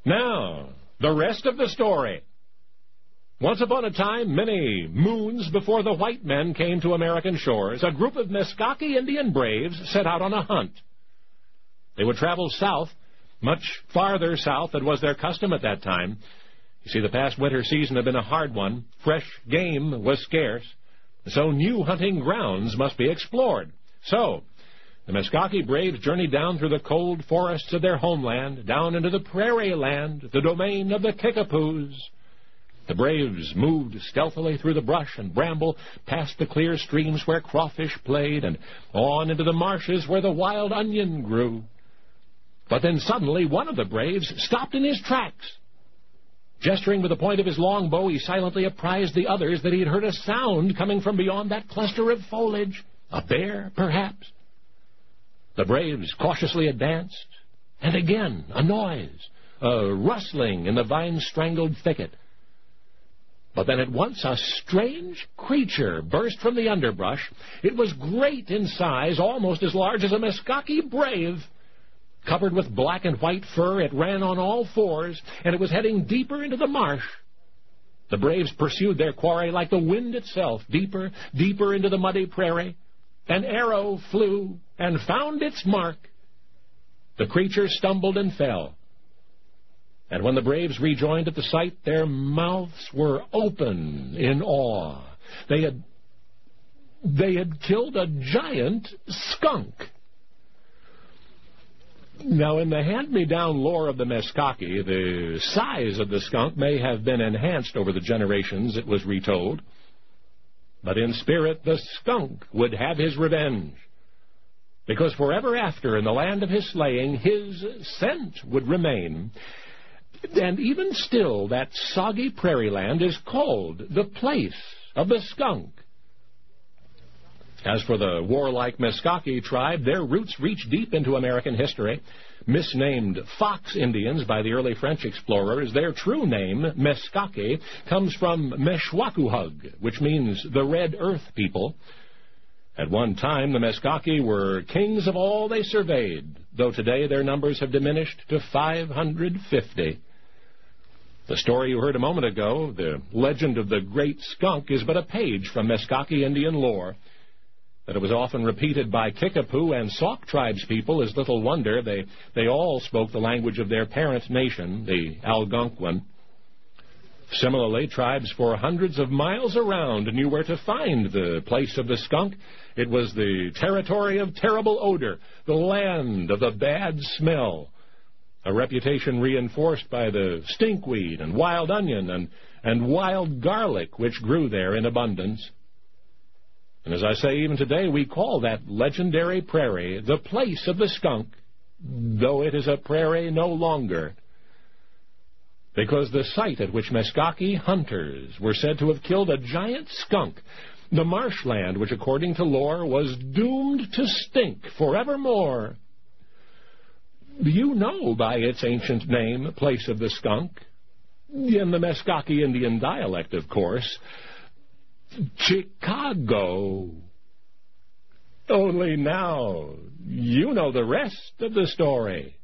Now, the rest of the story. Once upon a time, many moons before the white men came to American shores, a group of Meskwaki Indian braves set out on a hunt. They would travel south, much farther south than was their custom at that time. You see, the past winter season had been a hard one. Fresh game was scarce, so new hunting grounds must be explored. So, the Meskwaki braves journeyed down through the cold forests of their homeland, down into the prairie land, the domain of the Kickapoos. The braves moved stealthily through the brush and bramble, past the clear streams where crawfish played, and on into the marshes where the wild onion grew. But then suddenly one of the braves stopped in his tracks. Gesturing with the point of his longbow, he silently apprised the others that he had heard a sound coming from beyond that cluster of foliage. A bear, perhaps. The braves cautiously advanced, and again a noise, a rustling in the vine-strangled thicket. But then at once a strange creature burst from the underbrush. It was great in size, almost as large as a Meskwaki brave. Covered with black and white fur, it ran on all fours, and it was heading deeper into the marsh. The braves pursued their quarry like the wind itself, deeper, deeper into the muddy prairie. An arrow flew and found its mark. The creature stumbled and fell. And when the braves rejoined at the sight, their mouths were open in awe. They had killed a giant skunk. Now, in the hand-me-down lore of the Meskwaki, the size of the skunk may have been enhanced over the generations it was retold. But in spirit, the skunk would have his revenge. Because forever after, in the land of his slaying, his scent would remain. And even still, that soggy prairie land is called the place of the skunk. As for the warlike Meskwaki tribe, their roots reach deep into American history. Misnamed Fox Indians by the early French explorers, their true name, Meskwaki, comes from Meshwakuhug, which means the Red Earth people. At one time, the Meskwaki were kings of all they surveyed, though today their numbers have diminished to 550. The story you heard a moment ago, the legend of the Great Skunk, is but a page from Meskwaki Indian lore. That it was often repeated by Kickapoo and Sauk tribespeople is little wonder. They all spoke the language of their parent nation, the Algonquin. Similarly, tribes for hundreds of miles around knew where to find the place of the skunk. It was the territory of terrible odor, the land of the bad smell, a reputation reinforced by the stinkweed and wild onion and wild garlic which grew there in abundance. And as I say, even today, we call that legendary prairie the place of the skunk, though it is a prairie no longer, because the site at which Meskwaki hunters were said to have killed a giant skunk, the marshland which, according to lore, was doomed to stink forevermore. You know by its ancient name, place of the skunk, in the Meskwaki Indian dialect, of course, Chicago. Only now you know the rest of the story.